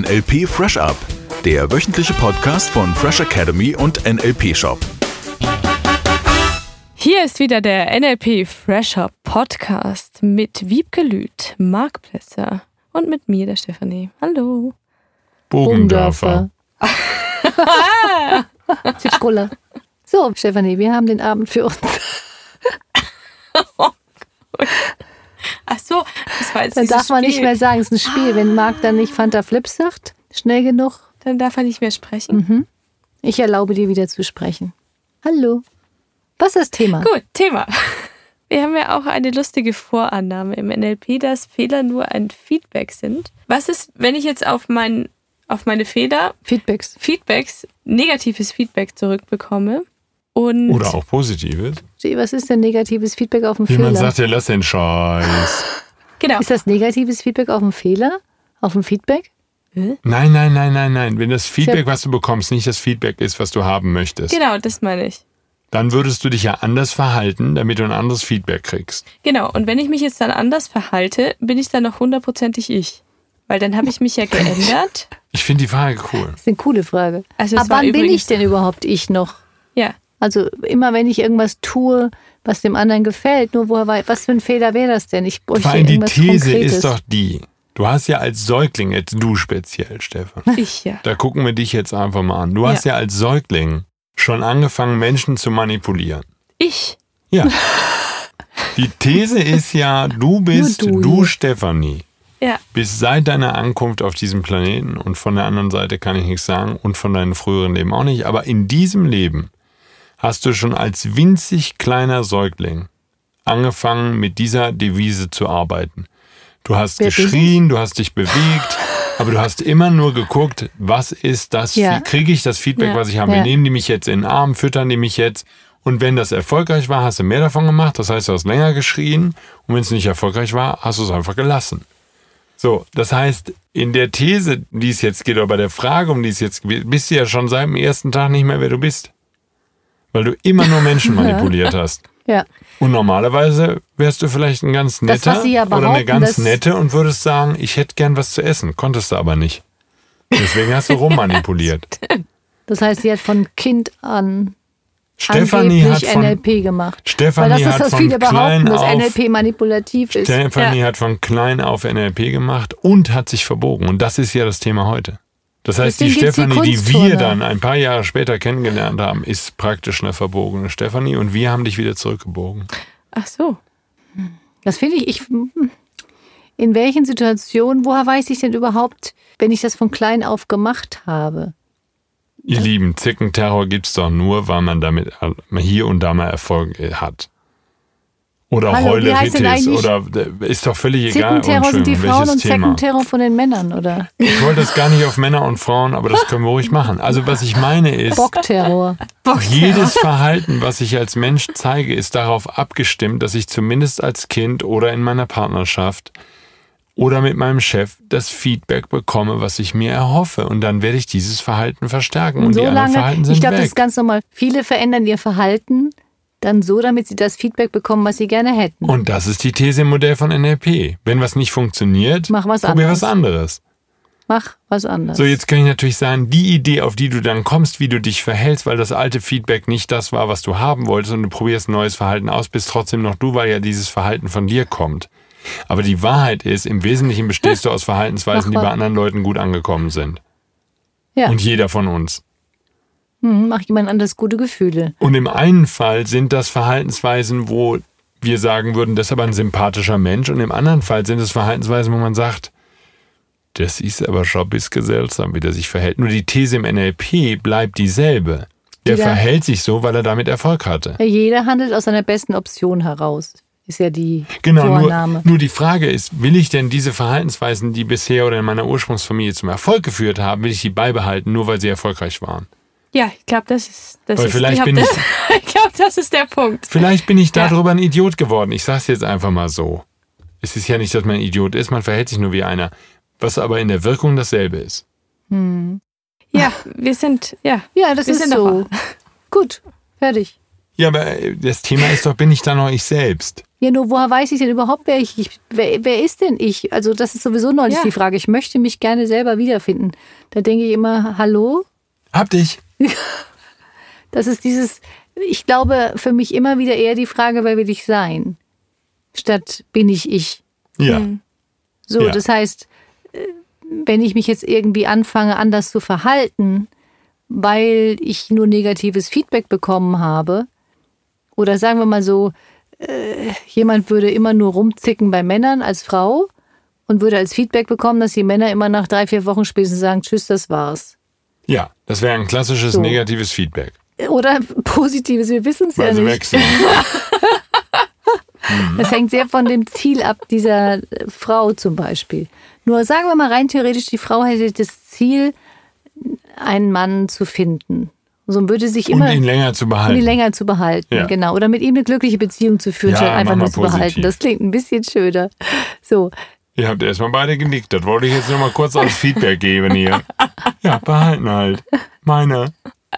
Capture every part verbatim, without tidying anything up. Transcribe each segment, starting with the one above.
L P Fresh Up, der wöchentliche Podcast von Fresh Academy und N L P Shop. Hier ist wieder der N L P Fresh Up Podcast mit Wiebke Lüth, Marc Plesser und mit mir, der Stefanie. Hallo. Bogendörfer. Südkola. So, Stefanie, wir haben den Abend für uns. Oh Gott. Ach so, das war jetzt Dann darf man Spiel. nicht mehr sagen, es ist ein Spiel. Ah. Wenn Marc dann nicht Fanta Flips sagt, schnell genug. Dann darf er nicht mehr sprechen. Mhm. Ich erlaube dir wieder zu sprechen. Hallo. Was ist das Thema? Gut, Thema. Wir haben ja auch eine lustige Vorannahme im N L P, dass Fehler nur ein Feedback sind. Was ist, wenn ich jetzt auf, mein, auf meine Fehler, Feedbacks. Feedbacks, negatives Feedback zurückbekomme? Und Oder auch positives. Was ist denn negatives Feedback auf einen Jemand Fehler? sagt ja, lass den Scheiß. Genau. Ist das negatives Feedback auf einen Fehler? Auf ein Feedback? Nein, nein, nein, nein, nein. Wenn das Feedback, was du bekommst, nicht das Feedback ist, was du haben möchtest, Genau, das meine ich. dann würdest du dich ja anders verhalten, damit du ein anderes Feedback kriegst. Genau, und wenn ich mich jetzt dann anders verhalte, bin ich dann noch hundertprozentig ich. Weil dann habe ich mich ja geändert. Ich finde die Frage cool. Das ist eine coole Frage. Also es Ab war wann bin übrigens- ich denn überhaupt ich noch? Ja. Also immer wenn ich irgendwas tue, was dem anderen gefällt, nur woher weiß, was für ein Fehler wäre das denn? Ich bräuchte Vor allem die irgendwas These Konkretes. ist doch die, du hast ja als Säugling, jetzt du speziell, Stefan, Ich ja. da gucken wir dich jetzt einfach mal an. Du hast ja als Säugling schon angefangen, Menschen zu manipulieren. Ich. Ja. Die These ist ja, du bist, Nur du, du. Stefanie, Ja. bist seit deiner Ankunft auf diesem Planeten, und von der anderen Seite kann ich nichts sagen und von deinem früheren Leben auch nicht, aber in diesem Leben hast du schon als winzig kleiner Säugling angefangen, mit dieser Devise zu arbeiten. Du hast Wer bin geschrien, du hast dich bewegt, aber du hast immer nur geguckt, was ist das, Ja. kriege ich das Feedback, Ja. was ich habe, Ja. nehmen die mich jetzt in den Arm, füttern die mich jetzt. Und wenn das erfolgreich war, hast du mehr davon gemacht, das heißt, du hast länger geschrien, und wenn es nicht erfolgreich war, hast du es einfach gelassen. So, das heißt, in der These, die es jetzt geht, oder bei der Frage, um die es jetzt geht, bist du ja schon seit dem ersten Tag nicht mehr, wer du bist. Weil du immer nur Menschen manipuliert hast. Ja. Und normalerweise wärst du vielleicht ein ganz Das, netter was Sie ja oder eine behaupten, ganz das- nette und würdest sagen, ich hätte gern was zu essen. Konntest du aber nicht. Deswegen hast du rummanipuliert. Das heißt, sie hat von Kind an Stefanie hat angeblich N L von, P gemacht. Stefanie Weil das ist, hat was von viele behaupten, klein dass auf- N L P manipulativ ist. Stefanie hat von klein auf N L P gemacht und hat sich verbogen. Und das ist ja das Thema heute. Das heißt, Deswegen die gibt's die Stefanie, die Kunstturner. wir dann ein paar Jahre später kennengelernt haben, ist praktisch eine verbogene Stefanie, und wir haben dich wieder zurückgebogen. Ach so. Das finde ich, ich, in welchen Situationen, woher weiß ich denn überhaupt, wenn ich das von klein auf gemacht habe? Ihr Lieben, Zickenterror gibt's doch nur, weil man damit hier und da mal Erfolg hat. Oder Hallo, wie heißt denn Heuleritis, eigentlich- oder ist doch völlig egal. Zickenterror sind die Entschuldigung, Frauen und welches Thema. Zeckenterror von den Männern, oder? Ich wollte das gar nicht auf Männer und Frauen, aber das können wir ruhig machen. Also was ich meine ist, Bockterror. jedes Verhalten, was ich als Mensch zeige, ist darauf abgestimmt, dass ich zumindest als Kind oder in meiner Partnerschaft oder mit meinem Chef das Feedback bekomme, was ich mir erhoffe. Und dann werde ich dieses Verhalten verstärken. Und, Und so die anderen lange, Verhalten sind ich glaube, weg. das ist ganz normal. Viele verändern ihr Verhalten dann so, damit sie das Feedback bekommen, was sie gerne hätten. Und das ist die These im Modell von N L P. Wenn was nicht funktioniert, Mach was probier anderes. was anderes. Mach was anderes. So, jetzt kann ich natürlich sagen, die Idee, auf die du dann kommst, wie du dich verhältst, weil das alte Feedback nicht das war, was du haben wolltest, und du probierst ein neues Verhalten aus, bist trotzdem noch du, weil ja dieses Verhalten von dir kommt. Aber die Wahrheit ist, im Wesentlichen bestehst du aus Verhaltensweisen, die Mach bei mal. anderen Leuten gut angekommen sind. ja, Und jeder von uns. hm, mach jemand anders gute Gefühle. Und im einen Fall sind das Verhaltensweisen, wo wir sagen würden, das ist aber ein sympathischer Mensch. Und im anderen Fall sind es Verhaltensweisen, wo man sagt, das ist aber schon ein bisschen seltsam, wie der sich verhält. Nur die These im N L P bleibt dieselbe. Der Jeder- verhält sich so, weil er damit Erfolg hatte. Ja, jeder handelt aus seiner besten Option heraus. Ist ja die Genau, nur, Vorname. nur die Frage ist, will ich denn diese Verhaltensweisen, die bisher oder in meiner Ursprungsfamilie zum Erfolg geführt haben, will ich die beibehalten, nur weil sie erfolgreich waren? Ja, ich glaube, das ist, das Weil ist, vielleicht ich bin das, ich glaube, das ist der Punkt. Vielleicht bin ich Ja. darüber ein Idiot geworden. Ich sage es jetzt einfach mal so. Es ist ja nicht, dass man ein Idiot ist, man verhält sich nur wie einer. Was aber in der Wirkung dasselbe ist. Ja, wir sind, ja. Ja, das Wir ist sind so. doch- Gut, fertig. Ja, aber äh, das Thema ist doch, bin ich da noch ich selbst? Ja, nur woher weiß ich denn überhaupt, wer ich, ich wer, wer ist denn ich? Also das ist sowieso neulich Ja. die Frage. Ich möchte mich gerne selber wiederfinden. Da denke ich immer, hallo? Hab dich. Das ist dieses, ich glaube für mich immer wieder eher die Frage, wer will ich sein? Statt bin ich ich. Ja. So, Ja. das heißt, äh, wenn ich mich jetzt irgendwie anfange, anders zu verhalten, weil ich nur negatives Feedback bekommen habe, oder sagen wir mal so, äh, jemand würde immer nur rumzicken bei Männern als Frau und würde als Feedback bekommen, dass die Männer immer nach drei, vier Wochen spätestens sagen, tschüss, das war's. Ja, das wäre ein klassisches So. negatives Feedback. Oder positives, wir wissen es ja Weil sie nicht. weg sind. Das hängt sehr von dem Ziel ab dieser äh, Frau zum Beispiel. Nur sagen wir mal rein theoretisch, die Frau hätte das Ziel, einen Mann zu finden. So würde sich Um immer ihn länger zu um behalten. ihn länger zu behalten, Ja. genau. Oder mit ihm eine glückliche Beziehung zu führen, Ja, statt einfach mach mal nur zu behalten. positiv. Das klingt ein bisschen schöner. So, Ihr habt erstmal beide genickt. Das wollte ich jetzt nur mal kurz als Feedback geben hier. Ja, behalten halt. Meine.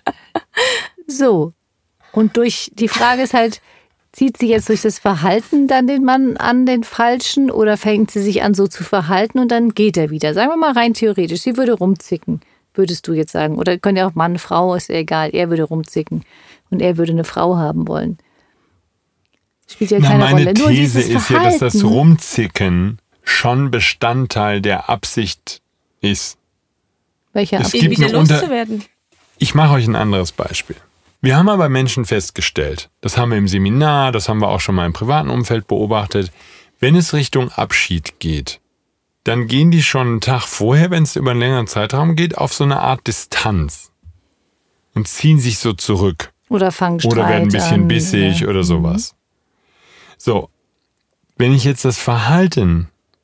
so. Und durch die Frage ist halt, zieht sie jetzt durch das Verhalten dann den Mann an, den Falschen, oder fängt sie sich an, so zu verhalten und dann geht er wieder? Sagen wir mal rein theoretisch, sie würde rumzicken, würdest du jetzt sagen. Oder können ja auch Mann, Frau, ist ja egal. Er würde rumzicken und er würde eine Frau haben wollen. Spielt ja Na, keine meine Rolle. Nur These dieses ist ja, dass das Verhalten- Rumzicken schon Bestandteil der Absicht ist. Welcher Es Absicht? Ihn gibt wieder eine Unter- loszuwerden. Ich mache euch ein anderes Beispiel. Wir haben aber Menschen festgestellt, das haben wir im Seminar, das haben wir auch schon mal im privaten Umfeld beobachtet, wenn es Richtung Abschied geht, dann gehen die schon einen Tag vorher, wenn es über einen längeren Zeitraum geht, auf so eine Art Distanz und ziehen sich so zurück Oder fangen Streit oder werden ein bisschen an. bissig Ja. oder sowas. So, wenn ich jetzt das Verhalten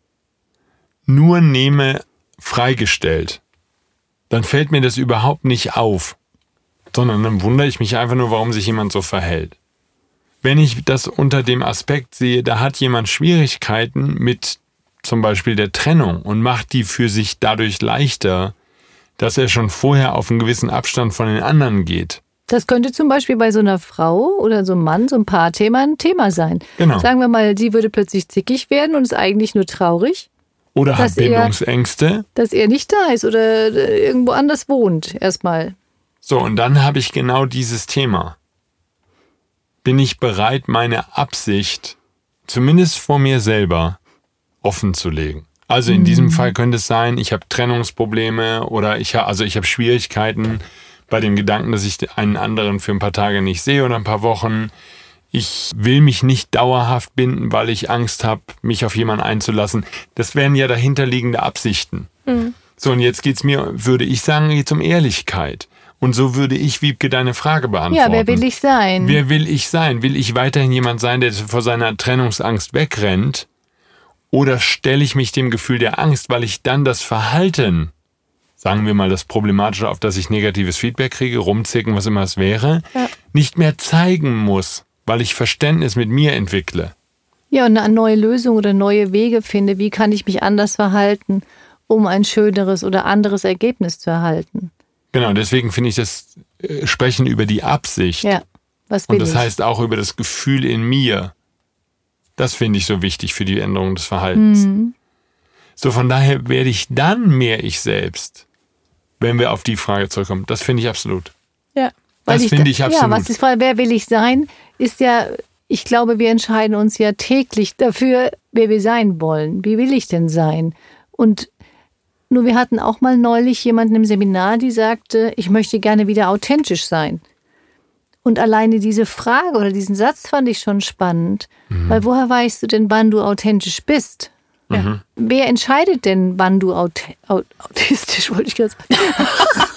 nur nehme, freigestellt, dann fällt mir das überhaupt nicht auf, sondern dann wundere ich mich einfach nur, warum sich jemand so verhält. Wenn ich das unter dem Aspekt sehe, da hat jemand Schwierigkeiten mit zum Beispiel der Trennung und macht die für sich dadurch leichter, dass er schon vorher auf einen gewissen Abstand von den anderen geht. Das könnte zum Beispiel bei so einer Frau oder so einem Mann, so ein Paarthema, ein Thema sein. Genau. Sagen wir mal, sie würde plötzlich zickig werden und ist eigentlich nur traurig, Oder hat Dass er- Bindungsängste. dass er nicht da ist oder äh, irgendwo anders wohnt, erstmal. So, und dann habe ich genau dieses Thema. Bin ich bereit, meine Absicht, zumindest vor mir selber, offen zu legen? Also in diesem Fall könnte es sein, ich habe Trennungsprobleme oder ich habe, also ich habe Schwierigkeiten bei dem Gedanken, dass ich einen anderen für ein paar Tage nicht sehe oder ein paar Wochen. Ich will mich nicht dauerhaft binden, weil ich Angst habe, mich auf jemanden einzulassen. Das wären ja dahinterliegende Absichten. So, und jetzt geht's mir, würde ich sagen, geht's um Ehrlichkeit. Und so würde ich, Wiebke, deine Frage beantworten. Ja, wer will ich sein? Wer will ich sein? Will ich weiterhin jemand sein, der vor seiner Trennungsangst wegrennt? Oder stelle ich mich dem Gefühl der Angst, weil ich dann das Verhalten, sagen wir mal das Problematische, auf das ich negatives Feedback kriege, rumzicken, was immer es wäre, Ja. nicht mehr zeigen muss, weil ich Verständnis mit mir entwickle. Ja, und eine neue Lösung oder neue Wege finde, wie kann ich mich anders verhalten, um ein schöneres oder anderes Ergebnis zu erhalten. Genau, deswegen finde ich das äh, Sprechen über die Absicht Ja, was will und das ich? heißt auch über das Gefühl in mir, das finde ich so wichtig für die Änderung des Verhaltens. Mhm. So, von daher werde ich dann mehr ich selbst, wenn wir auf die Frage zurückkommen. Das finde ich absolut. Ja. Weil Das finde ich Ja, absolut. was die Frage, wer will ich sein, ist ja, ich glaube, wir entscheiden uns ja täglich dafür, wer wir sein wollen. Wie will ich denn sein? Und nur wir hatten auch mal neulich jemanden im Seminar, die sagte, ich möchte gerne wieder authentisch sein. Und alleine diese Frage oder diesen Satz fand ich schon spannend. Mhm. Weil woher weißt du denn, wann du authentisch bist? Mhm. Wer entscheidet denn, wann du aut aut autistisch, wollte ich gerade sagen.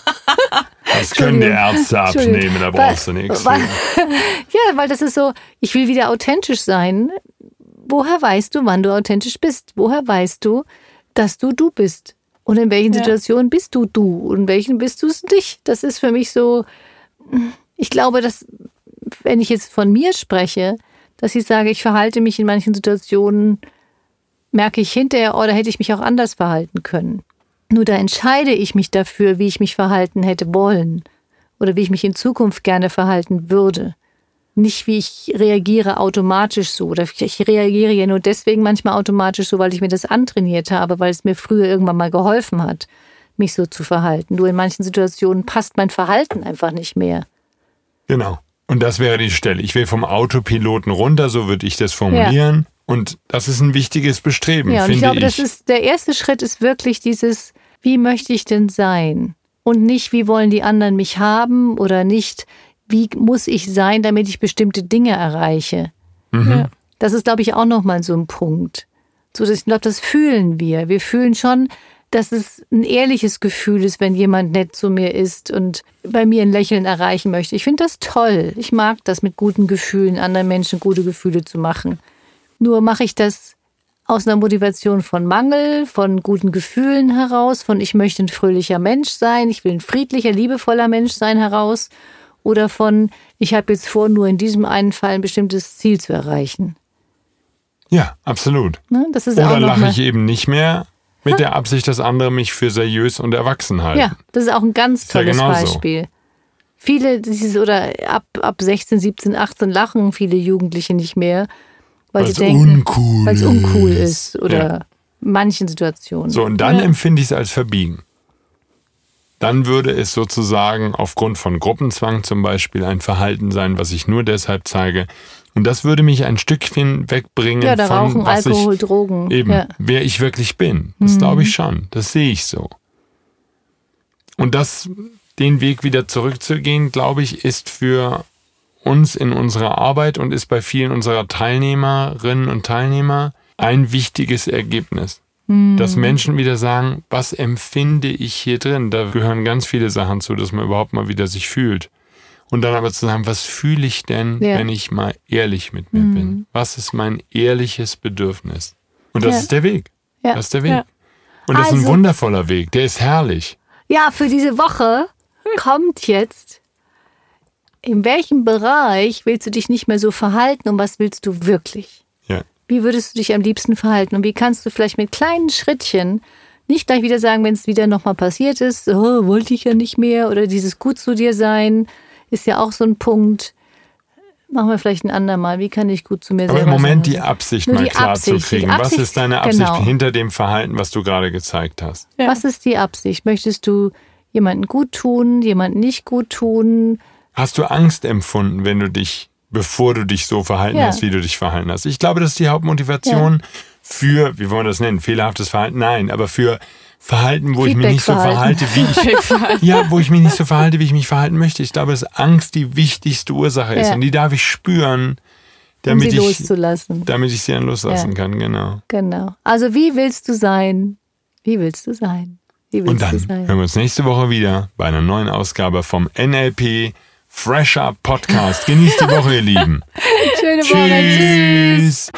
Das können die Ärzte Entschuldigung. abnehmen, da Weil- brauchst du nichts. weil- Ja, weil das ist so, ich will wieder authentisch sein. Woher weißt du, wann du authentisch bist? Woher weißt du, dass du du bist? Und in welchen Ja. Situationen bist du du? Und in welchen bist du es nicht? Das ist für mich so, ich glaube, dass, wenn ich jetzt von mir spreche, dass ich sage, ich verhalte mich in manchen Situationen, merke ich hinterher, oh, da hätte ich mich auch anders verhalten können. Nur da entscheide ich mich dafür, wie ich mich verhalten hätte wollen oder wie ich mich in Zukunft gerne verhalten würde. nicht, wie ich reagiere automatisch so. Oder ich reagiere ja nur deswegen manchmal automatisch so, weil ich mir das antrainiert habe, weil es mir früher irgendwann mal geholfen hat, mich so zu verhalten. Nur in manchen Situationen passt mein Verhalten einfach nicht mehr. Genau. Und das wäre die Stelle. Ich will vom Autopiloten runter, so würde ich das formulieren. Ja. Und das ist ein wichtiges Bestreben, ja, und finde ich. Ich glaube, das ist, der erste Schritt ist wirklich dieses, wie möchte ich denn sein? Und nicht, wie wollen die anderen mich haben oder nicht, wie muss ich sein, damit ich bestimmte Dinge erreiche. Mhm. Ja. Das ist, glaube ich, auch nochmal so ein Punkt. So, ich glaube, das fühlen wir. Wir fühlen schon, dass es ein ehrliches Gefühl ist, wenn jemand nett zu mir ist und bei mir ein Lächeln erreichen möchte. Ich finde das toll. Ich mag das, mit guten Gefühlen anderen Menschen gute Gefühle zu machen. Nur mache ich das aus einer Motivation von Mangel, von guten Gefühlen heraus, von ich möchte ein fröhlicher Mensch sein, ich will ein friedlicher, liebevoller Mensch sein heraus oder von ich habe jetzt vor, nur in diesem einen Fall ein bestimmtes Ziel zu erreichen. Ja, absolut. Ne? Das ist oder auch noch lache mal, ich eben nicht mehr mit der Absicht, dass andere mich für seriös und erwachsen halten. Ja, das ist auch ein ganz tolles ja Beispiel. So. Viele, dieses, oder ab, ab sechzehn, siebzehn, achtzehn lachen viele Jugendliche nicht mehr, weil weil's sie denken, uncool weil es uncool ist. ist oder ja. in manchen Situationen. So, und dann ja. empfinde ich es als Verbiegen. Dann würde es sozusagen aufgrund von Gruppenzwang zum Beispiel ein Verhalten sein, was ich nur deshalb zeige. Und das würde mich ein Stückchen wegbringen ja, da von Rauchen, was Alkohol, ich, Drogen. eben, ja. wer ich wirklich bin. Das mhm. glaube ich schon. Das sehe ich so. Und das, den Weg wieder zurückzugehen, glaube ich, ist für uns in unserer Arbeit und ist bei vielen unserer Teilnehmerinnen und Teilnehmer ein wichtiges Ergebnis. Mhm. Dass Menschen wieder sagen, was empfinde ich hier drin? Da gehören ganz viele Sachen zu, dass man überhaupt mal wieder sich fühlt. Und dann aber zu sagen, was fühle ich denn, ja. wenn ich mal ehrlich mit mir mhm. bin? Was ist mein ehrliches Bedürfnis? Und das ja. ist der Weg. Ja. Das ist der Weg. Ja. Und das also, ist ein wundervoller Weg. Der ist herrlich. Ja, für diese Woche kommt jetzt, in welchem Bereich willst du dich nicht mehr so verhalten und was willst du wirklich? Ja. Wie würdest du dich am liebsten verhalten? Und wie kannst du vielleicht mit kleinen Schrittchen nicht gleich wieder sagen, wenn es wieder nochmal passiert ist, oh, wollte ich ja nicht mehr oder dieses gut zu dir sein, ist ja auch so ein Punkt. Machen wir vielleicht ein andermal. Wie kann ich gut zu mir Aber selber sein? im Moment die Absicht Nur mal die klar Absicht, zu kriegen. die Absicht, was ist deine Absicht genau. hinter dem Verhalten, was du gerade gezeigt hast? Ja. Was ist die Absicht? Möchtest du jemanden gut tun, jemanden nicht gut tun? Hast du Angst empfunden, wenn du dich, bevor du dich so verhalten ja. hast, wie du dich verhalten hast? Ich glaube, das ist die Hauptmotivation ja. für, wie wollen wir das nennen, fehlerhaftes Verhalten? Nein, aber für Verhalten, wo ich mich nicht so verhalte, wie ich ja, wo ich mich nicht so verhalte, wie ich mich verhalten möchte. Ich glaube, dass Angst die wichtigste Ursache ist ja. und die darf ich spüren, damit um sie ich loszulassen. damit ich sie dann loslassen ja. kann, genau. Genau. Also wie willst du sein? Wie willst du sein? Wie willst und dann du sein? hören wir uns nächste Woche wieder bei einer neuen Ausgabe vom N L P Fresher Podcast. Genießt die Woche, ihr Lieben. Schöne Woche. Tschüss.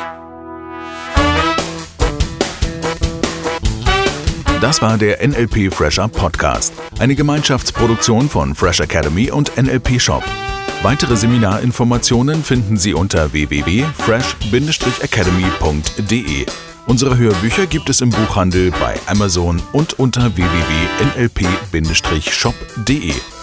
Das war der N L P Fresher Podcast, eine Gemeinschaftsproduktion von Fresh Academy und N L P Shop. Weitere Seminarinformationen finden Sie unter w w w punkt fresh academy punkt d e. Unsere Hörbücher gibt es im Buchhandel, bei Amazon und unter w w w punkt n l p shop punkt d e.